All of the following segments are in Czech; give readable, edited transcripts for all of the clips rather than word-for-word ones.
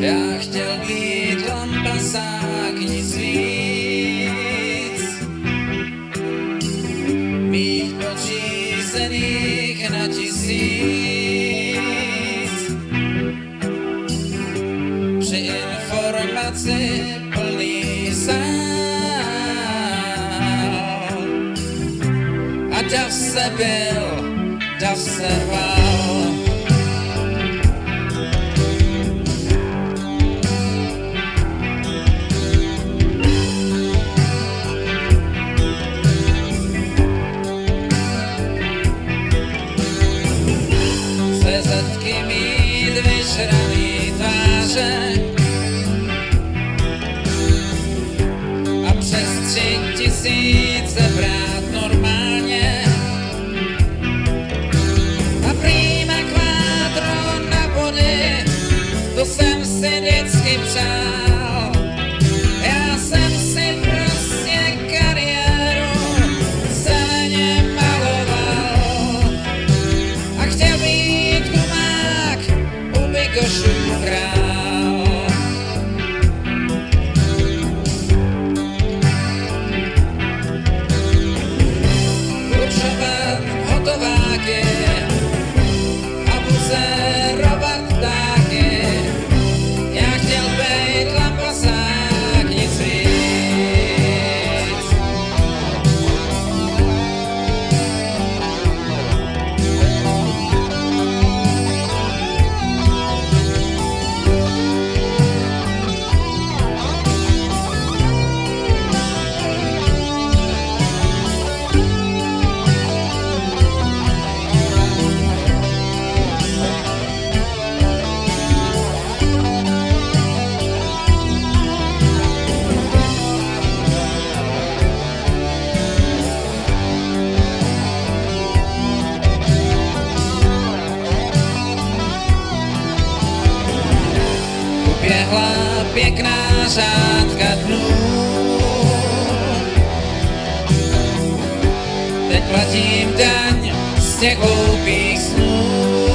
Já chtěl být lampasák, nic víc, mít podřízených na 1000, při informaci plný sál a dav se byl, dav se rval. Zetky mít vyžraný tváře a přes 3000 brát normálně a prima kvádro na body, to jsem si vždycky přál. Já jsem si prostě kariéru zeleně maloval a chtěl být Košů král. Určovat hotováky a buzerovat ptáky. Já chtěl být lampasák, nic víc. Uběhla pěkná řádka dnů, teď platím daň z těch hloupých snů.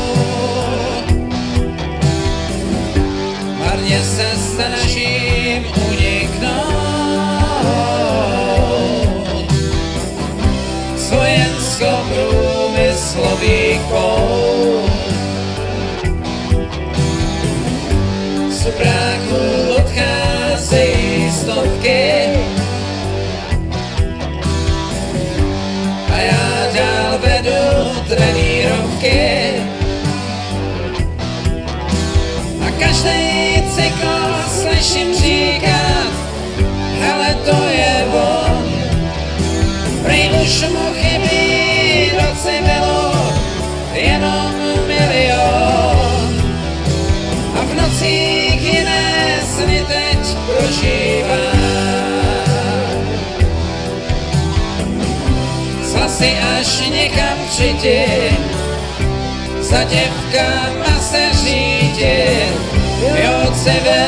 Marně se snažím uniknout z vojensko-průmyslových pout. Z bráku odcházejí stovky a já dál vedu trenírovky a každý cykl slyším říkat, hele, to je on. Prý už mu chybí do civilu jenom milion a v nocích jiné sny teď prožívá. Z hlasy až někam přijít, za děvkama se řídit, jo, civil